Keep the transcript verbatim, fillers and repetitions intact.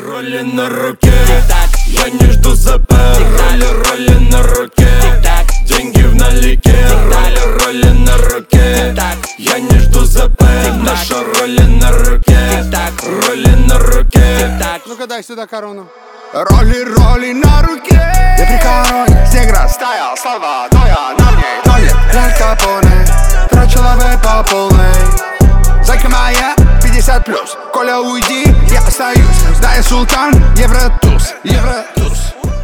Роли на руке, я не жду ЗП. Роли, роли на руке, деньги в налике. Роли, роли на руке, я не жду ЗП. Наша роли на руке, роли на руке. Ну-ка дай сюда корону. Роли, роли на руке. Я при короне, снег растаял, слова твоя на мне. Толик, Аль Капоне, прочеловек по полной. Зайка моя, пятьдесят плюс. Коля, уйди, я остаюсь. Да, я султан, Евротуз, Евротуз.